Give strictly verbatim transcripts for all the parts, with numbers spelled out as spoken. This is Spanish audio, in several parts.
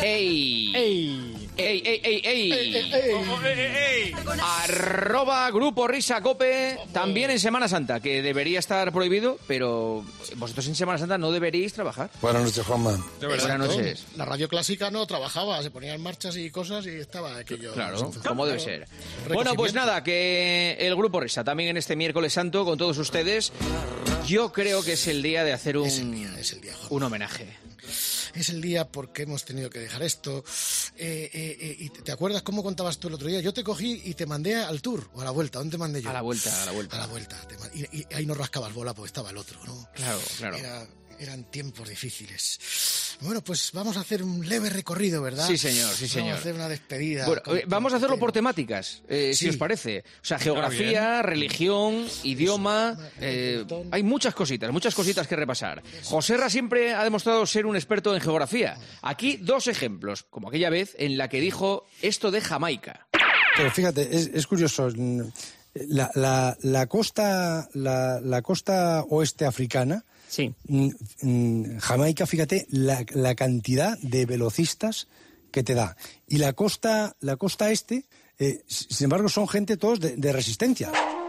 ¡Ey! ¡Ey! ¡Ey, ey, ey, ey! ¡Ey, ey, ey! Oh, oh, ey, ey, ey. Arroba Grupo Risa Cope, también en Semana Santa, que debería estar prohibido, pero vosotros en Semana Santa no deberíais trabajar. Buenas noches, Juanma. De verdad. Buenas noches. La radio clásica no trabajaba, se ponían marchas y cosas y estaba aquello... Claro, como debe ser. Recogimiento. Bueno, pues nada, que el Grupo Risa también en este miércoles santo con todos ustedes. Yo creo que es el día de hacer un, Es el día, es el día, Juan. un homenaje. Es el día porque hemos tenido que dejar esto. Eh, eh, eh, ¿y ¿Te acuerdas cómo contabas tú el otro día? Yo te cogí y te mandé al tour, o a la vuelta. ¿Dónde te mandé yo? A la vuelta, a la vuelta. A la vuelta. Te ma- y, y ahí no rascabas bola porque estaba el otro, ¿no? Claro, claro. Era- eran tiempos difíciles. Bueno, pues vamos a hacer un leve recorrido, ¿verdad? Sí, señor, sí, señor. Vamos a hacer una despedida. Bueno, con- eh, vamos a hacerlo por con- temáticas, eh, si Sí. os parece. O sea, geografía, religión, idioma... eh, hay muchas cositas, muchas cositas que repasar. Joserra siempre ha demostrado ser un experto en geografía. Aquí dos ejemplos, como aquella vez en la que dijo esto de Jamaica. Pero fíjate, es, es curioso. La, la, la costa la, la costa oeste africana, Sí. mm, mm, Jamaica, fíjate, la, la cantidad de velocistas que te da. Y la costa la costa este, eh, sin embargo, son gente todos de, de resistencia.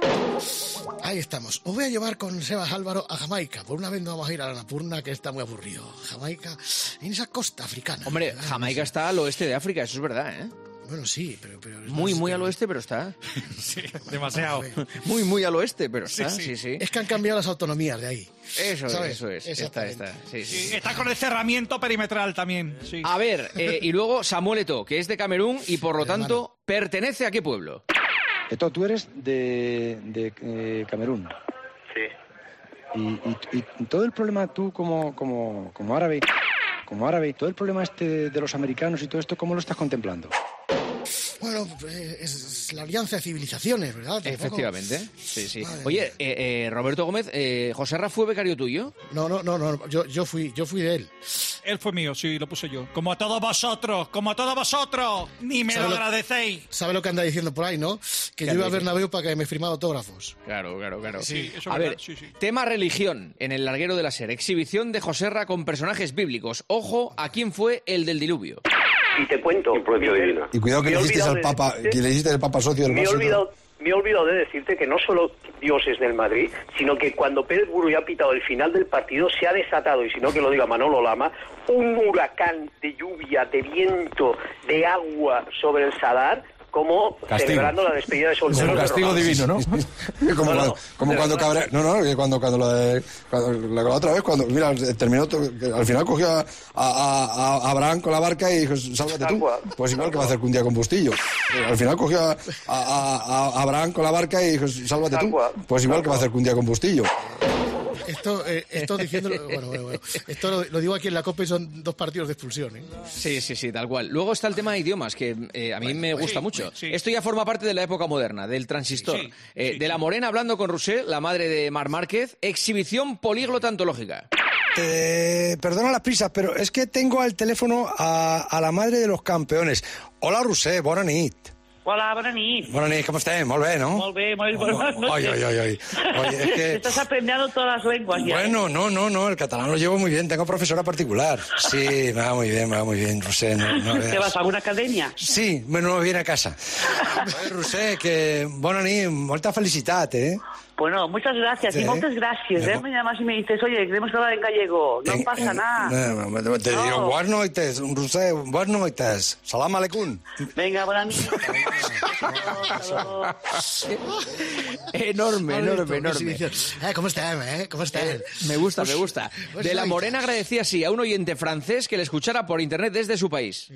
Ahí estamos. Os voy a llevar con Sebas Álvaro a Jamaica. Por una vez no vamos a ir a la Napurna, que está muy aburrido. Jamaica, en esa costa africana. Hombre, ¿verdad? Jamaica está al oeste de África, eso es verdad, ¿eh? Bueno, sí, pero... pero Muy, muy al oeste, pero está. Sí, demasiado. Muy, muy al oeste, pero está, sí, sí. Es que han cambiado las autonomías de ahí. Eso es, ¿sabes? eso es. Está, Exactamente. está. Sí, sí. Sí, está con el cerramiento perimetral también. Sí. A ver, eh, y luego Samuel Eto'o, que es de Camerún y por lo Hermano. tanto pertenece a qué pueblo. Eto, tú eres de, de eh, Camerún. Sí. Y, y- y todo el problema, tú como, como, como árabe, como árabe, todo el problema este de los americanos y todo esto, ¿cómo lo estás contemplando? Bueno, eh, es la alianza de civilizaciones, ¿verdad? Tampoco- Efectivamente. Sí, sí. Madre Oye, mía. eh, eh, Roberto Gómez, eh, ¿Joserra fue becario tuyo? No, no, no, no, yo, yo fui, yo fui de él. Él fue mío, sí, lo puse yo. Como a todos vosotros, como a todos vosotros. Ni me lo ¿Sabe lo- agradecéis. ¿Sabe lo que anda diciendo por ahí, no? Que yo anda iba al diciendo? Bernabéu para que me firmara autógrafos. Claro, claro, claro. Sí, eso es A verdad, ver, sí, sí. tema religión en el larguero de la SER. Exhibición de Joserra con personajes bíblicos. Ojo a quién fue el del diluvio. Y te cuento. Miguel, Y cuidado que me le he hiciste olvidado al de Papa, decirte- que le hiciste el Papa socio del Me he Barça, ¿no? olvidado, me he olvidado de decirte que no solo Dios es del Madrid, sino que cuando Pérez Burro ha pitado el final del partido se ha desatado, y si no que lo diga Manolo Lama, un huracán de lluvia, de viento, de agua sobre el Sadar, como Castigo. celebrando la despedida de Es un solteros de castigo Ronaldo. divino, ¿no? como No, no, cuando, como de cuando verdad. Cabre... No, no, que cuando, cuando lo de... Cuando, la, la otra vez, cuando... Mira, terminó... to- que al final cogió a, a, a- a Abraham con la barca y dijo, sálvate Tal tú. cual. Pues igual que va a hacer que un día con Bustillo. Eh, Al final cogió a, a, a- a Abraham con la barca y dijo, sálvate Tal tú. cual. Pues igual Tal que va a cual. hacer que un día con Bustillo. Esto, eh, esto diciéndolo, bueno, bueno, bueno. Esto lo, lo digo aquí en la COPE, son dos partidos de expulsión, ¿eh? Sí, sí, sí, tal cual. Luego está el tema de idiomas, que eh, a mí me gusta sí, mucho. sí. Esto ya forma parte de la época moderna, del transistor. Sí, Eh, sí, de la sí. Morena hablando con Rousseau, la madre de Mar Márquez. Exhibición políglota antológica. Eh, perdona las prisas, pero es que tengo al teléfono a, a la madre de los campeones. Hola, Roser, bona nit. Hola, bona nit. Bona nit, com estem? Molt bé, no? Molt bé, molt buenas noches. Ay, ay, ay, ay. Oye, es que... Estás aprendiendo todas las lenguas ya. Bueno, no, no, no, el catalán lo llevo muy bien, tengo profesora particular. Sí, me va muy bien, me va muy bien, Roser, no, no ¿Te veas. vas a alguna academia? Sí, bueno, me viene a casa. Oye, Roser, que bona nit, molta felicitat, eh? Bueno, muchas gracias Sí. y muchas gracias. ¿eh? Me llamas y me dices, oye, queremos hablar en gallego. No En- pasa en- nada. no, no, te No. digo, buenas noites, Roser, buenas noites. Salam aleikum. Venga, buenas noches. Hasta luego. Enorme, enorme, enorme. Exhibición. Eh, ¿Cómo están, eh? ¿Cómo están? Eh, me gusta, me gusta. pues De la ahí Morena está. agradecía así a un oyente francés que le escuchara por internet desde su país.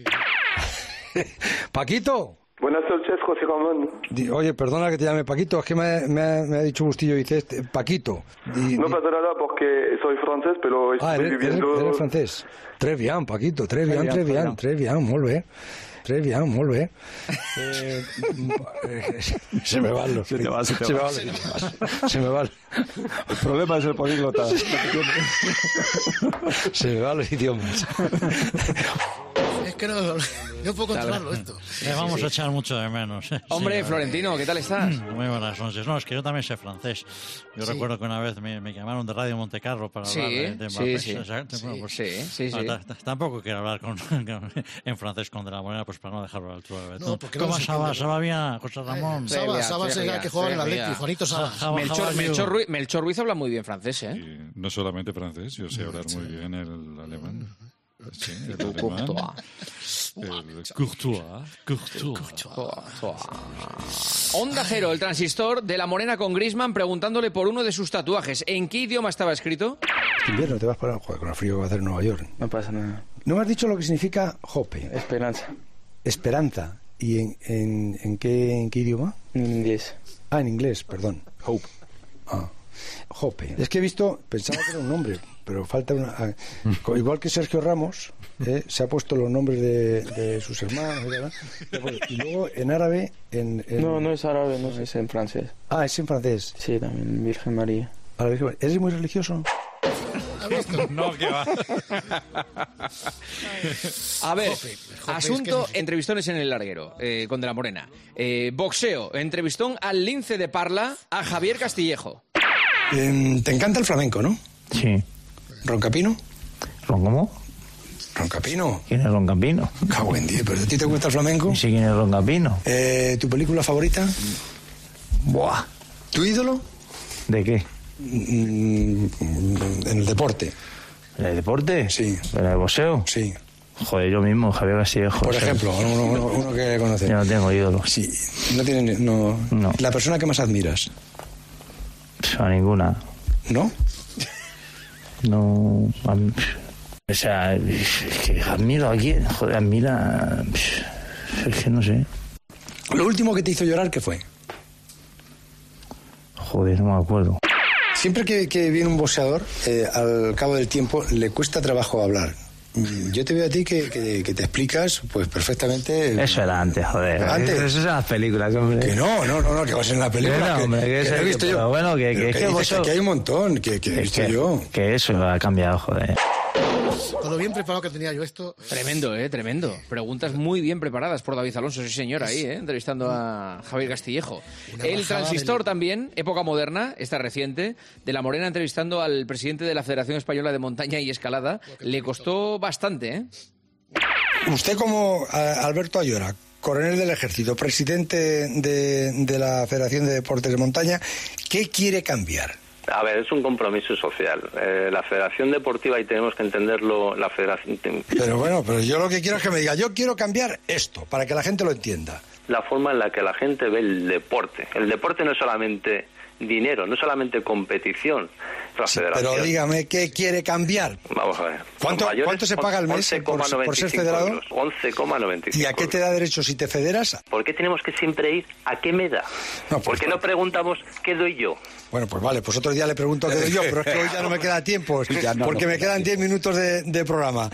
Paquito. Buenas noches, José Ramón. Di- Oye, perdona que te llame Paquito, es que me, me ha, me ha dicho Bustillo, dice este, Paquito. Di- No di- pasa nada porque soy francés, pero estoy Ah, eres, eres- viviendo... eres francés. Tres bien, Paquito, tres bien, bien, tres très bien, bien. tres bien, molt bé. Tres bien, molt bé. Eh, eh, se me van los... Se te va, se te me va. van los idiomas. Se me van... El problema es el políglota. Se me van los idiomas. Es que no, no puedo controlarlo esto. Le vamos Sí, sí. a echar mucho de menos. ¿eh? Hombre, Sí, Florentino, ¿qué tal estás? Muy buenas noches. No, es que yo también sé francés. Yo Sí. recuerdo que una vez me, me llamaron de Radio Montecarlo para Sí, hablar de, de sí, Mbappé. sí. Exacto. Sí, Bueno, pues, sí, sí, no, sí. ta- ta- tampoco quiero hablar con, con- en francés con De la Morena, pues para no dejarlo a la altura del betún. No, porque no ¿Cómo se Saba? entiende, ¿Saba bien, José Ramón? Eh, Saba, Venga, Saba es el venga, que juega en el venga. Atleti, Juanito Saba. How- how Melchor, are you? Melchor, Ruiz, Melchor Ruiz habla muy bien francés, ¿eh? Y no solamente francés, yo sé hablar muy bien el alemán. Sí, el alemán. Courtois. El Courtois. Courtois. Onda Cero, el transistor de La Morena con Griezmann preguntándole por uno de sus tatuajes. ¿En qué idioma estaba escrito? Este invierno te vas para... Joder, con el frío que va a hacer en Nueva York. No pasa nada. No me has dicho lo que significa Hope. Esperanza. Esperanza. ¿Y en, en, en, qué, en qué idioma? En inglés. Ah, en inglés, perdón. Hope. Ah, Hope. Es que he visto, pensaba que era un nombre, pero falta una... ah, co- igual que Sergio Ramos, eh, se ha puesto los nombres de, de sus hermanos, etcétera. Y luego en árabe... En, en- No, no es árabe, no es en francés. Ah, es en francés. Sí, también Virgen María. A la Virgen- ¿Eres muy religioso? No, que va. A ver, Jope, jope, asunto es que- entrevistones en el larguero, eh, con De la Morena. Eh, boxeo, entrevistón al Lince de Parla, a Javier Castillejo. Eh, ¿Te encanta el flamenco, no? Sí. ¿Roncapino? ¿Cómo? ¿Roncapino? ¿Quién es Roncapino? Cago en diez, ¿pero a ti te gusta el flamenco? ¿Y si quién es Roncapino? Eh, ¿Tu película favorita? Buah. ¿Tu ídolo? ¿De qué? Mm, en el deporte. ¿En el deporte? Sí. ¿En el boxeo? Sí. Joder, yo mismo, Javier Castillejo. Por o sea, ejemplo, uno, uno- uno que conoces. Yo no tengo ídolos. Sí. No tiene, no. No. La persona que más admiras, Pff, A ninguna. ¿no? No. a mí, pff, O sea, es que admiro a quién. Joder, admira. pff, Es que no sé. Lo último que te hizo llorar, ¿qué fue? Joder, no me acuerdo. Siempre que, que viene un boxeador, eh, al cabo del tiempo le cuesta trabajo hablar. Mm, Yo te veo a ti que, que- que te explicas pues perfectamente. Eso era antes, joder. Antes. Eso son las películas, hombre. Que no, no, no, no, que va a ser en la película. Que no, que, hombre, que que es lo he el- visto yo. pero bueno, que- Pero que es que dices vosotros- aquí hay un montón que, que he Es visto que, yo. que eso ha cambiado, joder. Con lo bien preparado que tenía yo esto. Tremendo, ¿eh? Tremendo. Preguntas muy bien preparadas por David Alonso, sí señor, ahí, ¿eh? Entrevistando a Javier Castillejo. Una El bajada transistor del- también, época moderna, esta reciente, de La Morena entrevistando al presidente de la Federación Española de Montaña y Escalada. Le costó bastante, ¿eh? Usted como a- Alberto Ayora, coronel del Ejército, presidente de, de la Federación de Deportes de Montaña, ¿qué quiere cambiar? A ver, es un compromiso social. Eh, la Federación Deportiva, y tenemos que entenderlo, la Federación... Pero bueno, pero yo lo que quiero es que me diga, yo quiero cambiar esto, para que la gente lo entienda. La forma en la que la gente ve el deporte. El deporte no es solamente dinero, no es solamente competición. La Sí, Federación... pero dígame, ¿qué quiere cambiar? Vamos a ver. ¿Cuánto- Los mayores, cuánto se paga al mes por- por ser federado? once coma noventa y cinco ¿Y a qué te da derecho si te federas? ¿Por qué tenemos que siempre ir a qué me da? No, pues ¿Por qué no preguntamos qué doy yo? Bueno, pues vale, pues otro día le pregunto qué doy yo, pero es que hoy ya no me queda tiempo, Ya no, porque no. me quedan diez minutos de, de programa.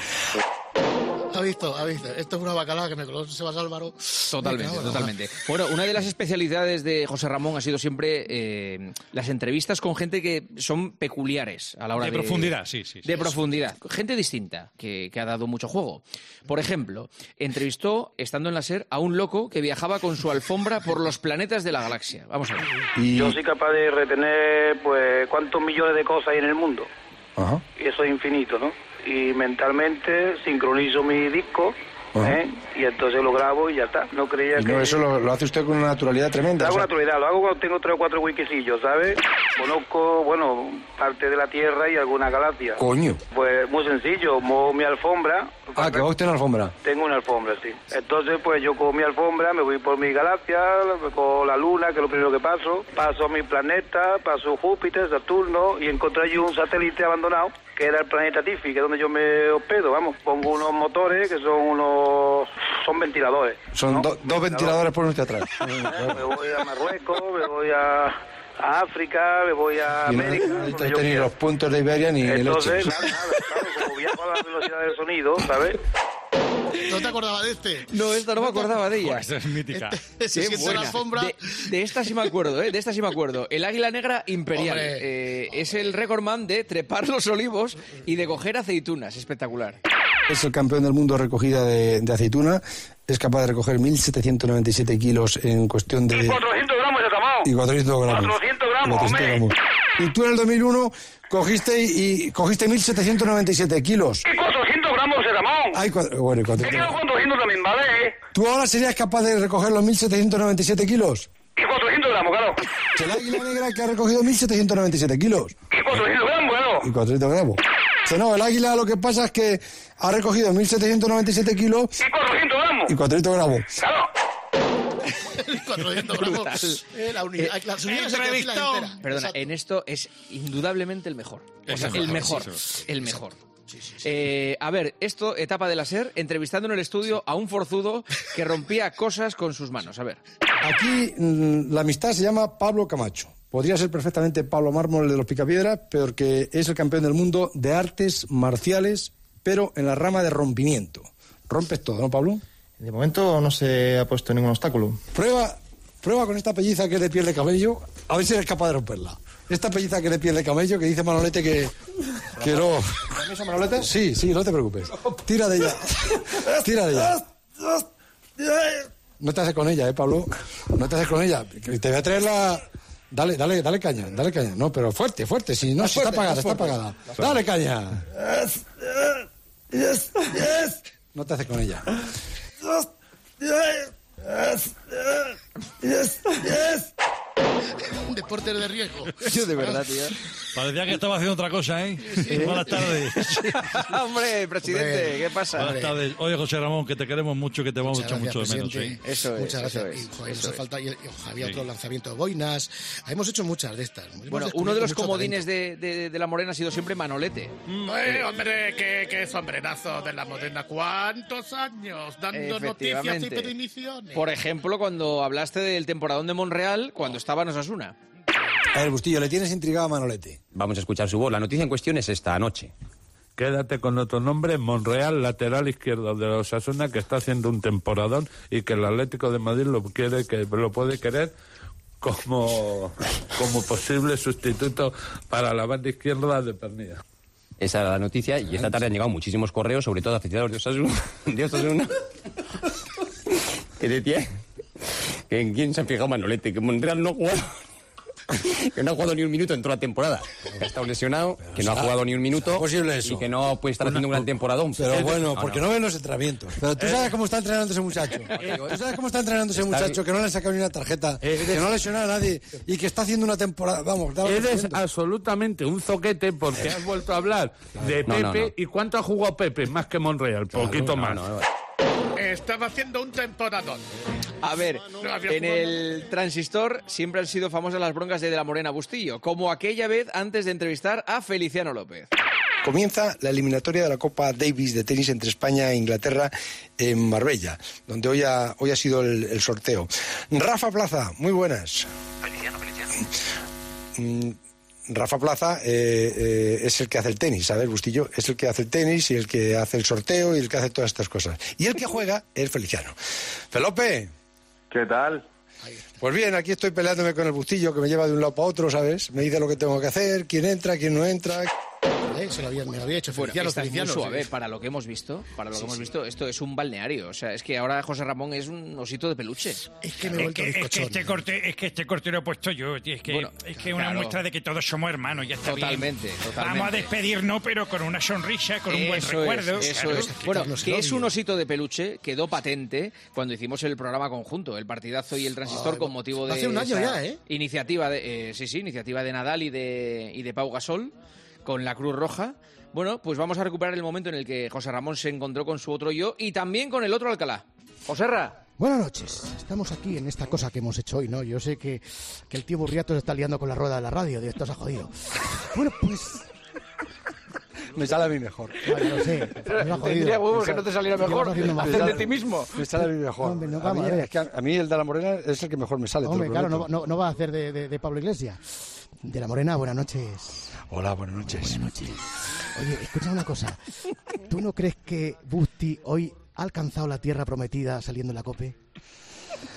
Ha visto, ha visto. Esto es una bacalada que me coló Sebas Álvaro. Totalmente, Me cago en la totalmente. Bueno, una de las especialidades de José Ramón ha sido siempre eh, las entrevistas con gente que son peculiares a la hora De de... profundidad, sí, sí, sí. De profundidad. Gente distinta, que, que ha dado mucho juego. Por ejemplo, entrevistó, estando en la SER, a un loco que viajaba con su alfombra por los planetas de la galaxia. Vamos a ver. Yo soy capaz de retener, pues, cuántos millones de cosas hay en el mundo. Ajá. Y eso es infinito, ¿no? Y mentalmente sincronizo mi disco, Ajá. ¿eh? Y entonces lo grabo y ya está. No creía Y que... no, eso lo, lo hace usted con una naturalidad tremenda. Lo hago o sea, naturalidad, lo hago cuando tengo tres o cuatro wikisillos, ¿sabes? Conozco, bueno, parte de la Tierra y alguna galaxia. Coño. Pues muy sencillo, muevo mi alfombra. Ah, que va usted en la alfombra. Tengo una alfombra, sí. Entonces, pues yo con mi alfombra me voy por mi galaxia, con la Luna, que es lo primero que paso. Paso a mi planeta, paso Júpiter, Saturno, y encontré allí un satélite abandonado, que era el planeta Tifi, que es donde yo me hospedo, vamos. Pongo unos motores, que son unos... son ventiladores. Son ¿no? do- dos ventiladores por usted atrás. Me voy a Marruecos, me voy a, a África, me voy a Y no América. donde necesitas yo tener quiera. los puntos de Iberia ni Entonces, leche. nada, nada, claro, como viajo a la velocidad del sonido, ¿sabes? ¿No te acordabas de este? No, esta no me acordaba de ella. Esa es mítica. Se siente en la buena. alfombra. De, de esta sí me acuerdo, ¿eh? De esta sí me acuerdo. El águila negra imperial. Hombre. Eh, es el récord man de trepar los olivos y de coger aceitunas. Espectacular. es el campeón del mundo de recogida de, de aceituna. Es capaz de recoger mil setecientos noventa y siete kilos en cuestión de... Y cuatrocientos gramos de tamao. Y cuatrocientos gramos. cuatrocientos gramos, cuatrocientos hombre. gramos. Y tú en el dos mil uno cogiste y, y cogiste mil setecientos noventa y siete kilos. Y cuatrocientos gramos de tamao. Ay, cua- bueno, y Me cuatrocientos. quedo con doscientos también, ¿vale? ¿Tú ahora serías capaz de recoger los mil setecientos noventa y siete kilos? Y cuatrocientos gramos, claro. El águila negra que ha recogido mil setecientos noventa y siete kilos. Y cuatrocientos gramos, bueno. Y cuatrocientos gramos. Que no, el águila lo que pasa es que ha recogido mil setecientos noventa y siete kilos Y cuatrocientos gramos. y cuatrocientos gramos. Claro. cuatrocientos gramos. Eh, la unidad, la unidad se calcula entera. Perdona, Exacto. en esto es indudablemente el mejor. O sea, El el mejor, mejor. sí, El mejor. Eh, a ver, esto, etapa de la SER, entrevistando en el estudio a un forzudo que rompía cosas con sus manos. A ver. Aquí mm, la amistad se llama Pablo Camacho. Podría ser perfectamente Pablo Mármol de los Picapiedra, pero que es el campeón del mundo de artes marciales, pero en la rama de rompimiento. Rompes todo, ¿no, Pablo? De momento no se ha puesto ningún obstáculo. Prueba, prueba con esta pelliza que es de piel de camello, a ver si eres capaz de romperla. Esta pelliza que es de piel de camello, que dice Manolete que, que no... ¿Permiso, Manolete? Sí, sí, no te preocupes. Tira de ella. Tira de ella. No te haces con ella, ¿eh, Pablo? No te haces con ella. Que Te voy a traer la... Dale, dale, dale caña, dale caña. No, pero fuerte, fuerte. Si no, si está apagada, está apagada. Dale caña. No te haces con ella. Un deporte de riesgo. Yo de verdad, tío. Parecía que estaba haciendo otra cosa, ¿eh? Buenas tardes. Hombre, presidente, Hombre. ¿qué pasa? Buenas tardes. Oye, José Ramón, que te queremos mucho, que te vamos a echar mucho de menos, presidente. ¿eh? Eso es, Muchas gracias. eso es, y, joder, eso nos ha es. faltado- y- y, ojo, había otro lanzamiento de boinas. Hemos hecho muchas de estas. Hemos Bueno, descubierto uno de los mucho comodines talento. de, de- de la Morena ha sido siempre Manolete. Eh, hombre, qué, qué sombrenazo de la moderna. ¿Cuántos años dando noticias y Efectivamente. predicciones? Por ejemplo, cuando hablaste del temporadón de Monreal, cuando estaba en Osasuna. A ver, Bustillo, le tienes intrigado a Manolete. Vamos a escuchar su voz. La noticia en cuestión es esta anoche. Quédate con otro nombre, Monreal, lateral izquierdo de los Osasuna, que está haciendo un temporadón y que el Atlético de Madrid lo quiere, que lo puede querer como, como posible sustituto para la banda izquierda de Pernilla. Esa era la noticia y esta tarde han llegado muchísimos correos, sobre todo aficionados de Osasuna, de Osasuna que decía que en quién se ha fijado Manolete, que Monreal no ha jugado, que no ha jugado ni un minuto en toda la temporada, que ha estado lesionado, que no ha jugado ni un minuto posible eso? y que no puede estar haciendo un gran temporadón. Pero bueno, No, porque no. no ven los entrenamientos. Pero tú sabes cómo está entrenando ese muchacho. Tú sabes cómo está entrenando ese Está muchacho, que no le ha sacado ni una tarjeta, que no ha lesionado a nadie y que está haciendo una temporada. Vamos, dale Eres diciendo. absolutamente un zoquete porque has vuelto a hablar de No, Pepe. no, no. ¿Y cuánto ha jugado Pepe? Más que Monreal, poquito No, más. no, no. Estaba haciendo un temporadón. A ver, No había en jugado. el transistor siempre han sido famosas las broncas de, de la Morena Bustillo, como aquella vez antes de entrevistar a Feliciano López. Comienza la eliminatoria de la Copa Davis de tenis entre España e Inglaterra en Marbella, donde hoy ha, hoy ha sido el, el sorteo. Rafa Plaza, muy buenas. Feliciano, Feliciano. Mm, Rafa Plaza eh, eh, es el que hace el tenis, ¿sabes, Bustillo? Es el que hace el tenis y el que hace el sorteo y el que hace todas estas cosas. Y el que juega es Feliciano. Felope. ¿Qué tal? Pues bien, aquí estoy peleándome con el Bustillo, que me lleva de un lado para otro, ¿sabes? Me dice lo que tengo que hacer, quién entra, quién no entra. Eh, se lo había, me lo había hecho Bueno, Feliciano, esta es muy Feliciano, suave sí. para lo que hemos visto. Para lo que Sí, hemos sí. visto, esto es un balneario. O sea, es que ahora José Ramón es un osito de peluche. Es que me he Es vuelto que, es que bizcochón. este corte, es que este corte lo he puesto yo, tío. Es que Bueno, es que una claro. muestra de que todos somos hermanos, ya está Totalmente, bien. totalmente. Vamos a despedirnos, pero con una sonrisa, con un buen Eso recuerdo. es, eso claro. es. Bueno, que es un osito de peluche, quedó patente cuando hicimos el programa conjunto, el partidazo y el transistor, Ay, con motivo de hace un año esa ya, ¿eh? iniciativa de, eh, sí, sí, iniciativa de Nadal y de, y de Pau Gasol con la Cruz Roja. Bueno, pues vamos a recuperar el momento en el que José Ramón se encontró con su otro yo y también con el otro Alcalá. Joserra. Buenas noches. Estamos aquí en esta cosa que hemos hecho hoy, ¿no? Yo sé que, que el tío Burriato se está liando con la rueda de la radio, de esto se ha jodido. Bueno, pues... Me sale a mí mejor. Vale, lo sé. nos ha jodido. Tendría huevos Me que sale- no te saliera ¿qué mejor vas haciendo más de fácil? ti mismo. Me sale a mí mejor. No, hombre, no, a, vamos, mí, a ver. es que a, a mí el de la Morena es el que mejor me sale. te lo Hombre, claro, no, prometo. no, no va a hacer de, de, de Pablo Iglesias. De la Morena, buenas noches. Hola, buenas noches. Buenas noches. Oye, escucha una cosa. ¿Tú no crees que Busti hoy ha alcanzado la tierra prometida saliendo en la COPE?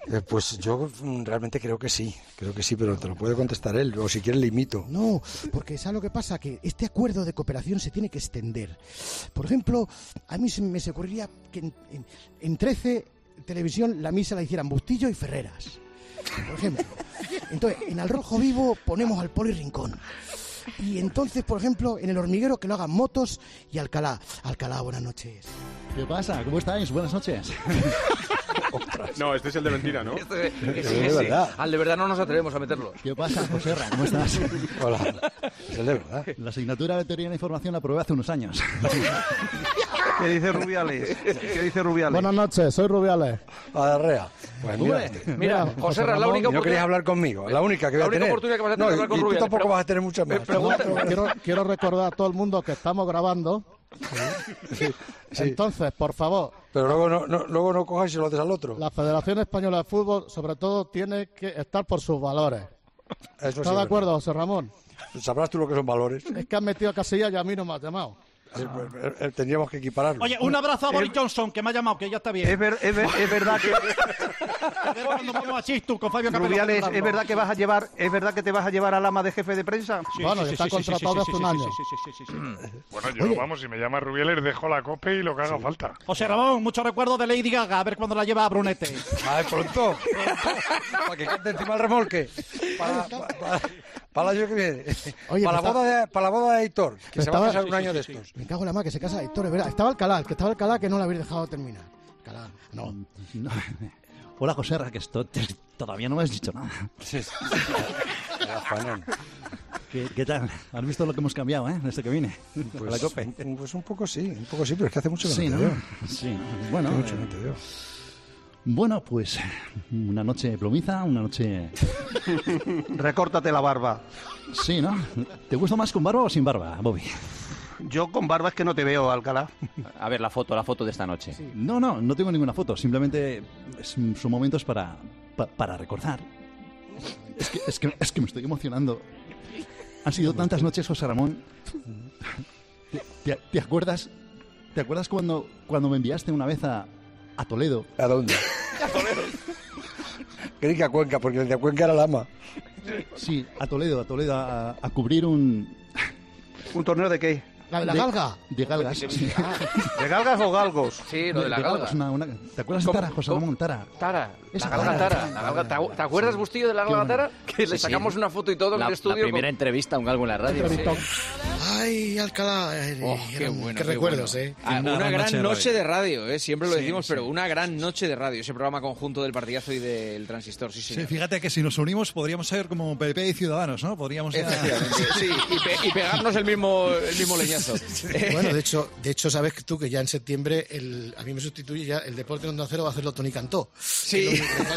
Eh, pues yo mm, realmente creo que sí, creo que sí, pero te lo puede contestar él, o si quieres le imito. No, porque ¿sabes lo que pasa? Que este acuerdo de cooperación se tiene que extender. Por ejemplo, a mí se me se ocurriría que en, en, en trece Televisión la misa la hicieran Bustillo y Ferreras, por ejemplo. Entonces, en Al Rojo Vivo ponemos al Poli Rincón. Y entonces, por ejemplo, en El Hormiguero que lo hagan Motos y Alcalá. Alcalá, buenas noches. ¿Qué pasa? ¿Cómo estáis? Buenas noches. No, este es el de mentira, ¿no? Este, eh, sí, sí, sí. Al de verdad no nos atrevemos a meterlo. ¿Qué pasa, Joserra? ¿Cómo estás? Hola. Es el de verdad. La asignatura de Teoría de la Información la probé hace unos años. ¿Qué dice Rubiales? ¿Qué dice Rubiales? Buenas noches, soy Rubiales. Arrea. Pues mira, mira, José Ra, la única no querías hablar conmigo, la única que voy a tener. La única oportunidad que vas a tener no, hablar con y Rubiales. tú tampoco vas a tener muchas más. Quiero, quiero recordar a todo el mundo que estamos grabando. Sí, sí. Entonces, por favor. Pero luego no, no, luego no cojas y se lo haces al otro. La Federación Española de Fútbol, sobre todo, tiene que estar por sus valores. Eso ¿Estás sí, de acuerdo, José Ramón? Sabrás tú lo que son valores. Es que has metido a Casillas y a mí no me has llamado. Eh, eh, Tendríamos que equipararlo. Oye, un abrazo a Boris Johnson, que me ha llamado, que ya está bien. Es, ver, es, ver, es verdad que... Cuando vamos a Chistu con Fabio Capello. Rubiales, ¿es verdad que vas a llevar, es verdad que te vas a llevar al ama de jefe de prensa? Sí, bueno, sí, está sí, contratado sí, sí, hace un año. Sí, sí, sí, sí, sí, sí. Bueno, yo, Oye. vamos, si me llama Rubiales, dejo la cope y lo que haga sí. falta. José Ramón, mucho recuerdo de Lady Gaga, a ver cuándo la lleva a Brunete. Ay, pronto. Para que cante encima el remolque. Para, para, para, para el año que viene. Oye, para, la boda de, para la boda de Héctor, que se estaba, va a casar sí, un año sí, de sí, estos. Me cago en la madre, que se casa Héctor, es verdad. Estaba Alcalá, el que estaba Alcalá, que no lo habéis dejado terminar. Alcalá, no. no. Hola, José Ra, que esto te, todavía no me has dicho nada. Sí, sí. ¿Qué, ¿Qué tal? ¿Has visto lo que hemos cambiado, eh? Desde que vine. Pues, a la COPE. Pues un poco sí, un poco sí, pero es que hace mucho que sí, no te ¿no? veo. Sí, bueno. Hace mucho que no te veo. Bueno, pues una noche plomiza, una noche... Recórtate la barba. Sí, ¿no? ¿Te gusta más con barba o sin barba, Bobby? Yo con barba es que no te veo, Alcalá. A ver, la foto, la foto de esta noche. Sí. No, no, no tengo ninguna foto. Simplemente es, son momentos para, pa, para recordar. Es que, es, que, es que me estoy emocionando. Han sido tantas noches, José Ramón. ¿Te, te, te acuerdas ¿Te acuerdas cuando, cuando me enviaste una vez a, a Toledo? ¿A dónde? A Toledo. Creí que a Cuenca, porque el de Cuenca era Lama. Sí, a Toledo, a Toledo, a, a cubrir un... ¿Un torneo de qué? ¿La de la galga? De galgas. Sí. ¿De galgas o galgos? Sí, lo de, de la de galga. Una, una... ¿Te acuerdas de Tara, José Ramón? Tara. Tara. Esa la galga Tara. Tara. La galga, ¿te, ¿Te acuerdas, Bustillo, de la galga Tara? Que sí, le sacamos sí. una foto y todo la, en el estudio. La primera con... entrevista a un galgo en la radio. Sí. Ay, Alcalá. Ay, oh, qué bueno. Qué, qué recuerdos, bueno. ¿eh? Ah, una, una gran noche de radio, ¿eh? Siempre lo decimos, sí, pero sí. una gran noche de radio. Ese programa conjunto del Partidazo y del Transistor, sí, señor. Sí, fíjate que si nos unimos podríamos ser como P P y Ciudadanos, ¿no? Podríamos... Efectivamente, sí, y, pe y pegarnos el mismo, el mismo leñazo. Bueno, de hecho, de hecho, sabes que tú que ya en septiembre el, a mí me sustituye ya el Deporte en Onda Cero va a hacerlo Tony Cantó. Sí.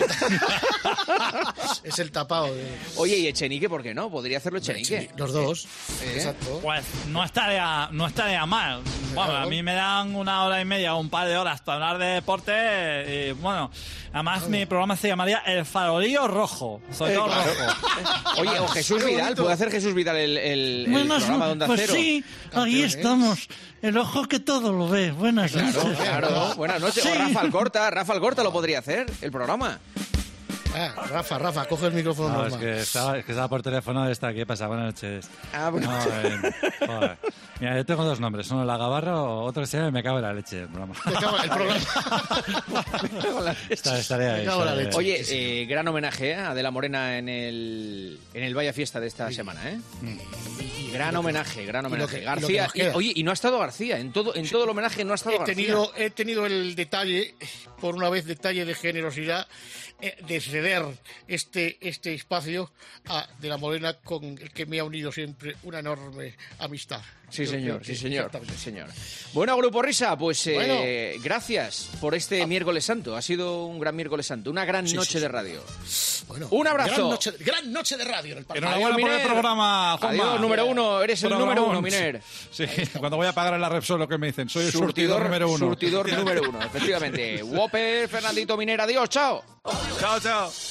Es el tapado. De... Oye, ¿y Echenique por qué no? Podría hacerlo Echenique. Los dos. ¿Eh? Exacto. Pues no estaría, no estaría mal. Bueno, a mí me dan una hora y media o un par de horas para hablar de deporte y bueno, además oh. mi programa se llamaría El Farolillo Rojo. Sobre todo eh, claro. rojo. Oye, o Jesús Vidal, ¿puede hacer Jesús Vidal el, el, bueno, el programa de Onda pues Cero? Sí, ahí estamos. El ojo que todo lo ve. Buenas claro, noches. Claro, buenas noches. Sí. O Rafa Alcorta, Rafa Alcorta lo podría hacer, el programa. Ah, Rafa, Rafa, coge el micrófono. No, normal. es que, estaba, es que estaba por teléfono esta. ¿Qué pasa? Buenas noches. Ah, bueno. No, eh, joder. Mira, yo tengo dos nombres. Uno la Gabarra o otro que se llama Me cago en la leche. El programa. Me cago en el programa. Me cago en la leche. Está, estaré ahí, Me cago en la leche. Oye, eh, gran homenaje a Adela Morena en el, en el Vaya Fiesta de esta sí. semana, ¿eh? Mm. Gran homenaje, gran homenaje. Y que, García, y y, oye, y no ha estado García. En todo, en todo el homenaje no ha estado he García. Tenido, he tenido el detalle, por una vez detalle de generosidad, de ceder este, este espacio a De la Morena, con el que me ha unido siempre una enorme amistad. Sí, señor, sí, señor, sí, señor. Bueno, Grupo Risa, pues bueno. eh, gracias por este ah. miércoles santo. Ha sido un gran miércoles santo, una gran sí, noche sí, de radio. Bueno, un abrazo. Gran noche, gran noche de radio en el Partido. Enhorabuena por el programa, Juanma. Adiós, número uno, eres el número uno, Miner. Sí, cuando voy a pagar en la Repsol lo que me dicen, soy el surtidor, surtidor número uno. Surtidor número uno, efectivamente. Whopper, Fernandito Miner, adiós, chao. Chao, chao.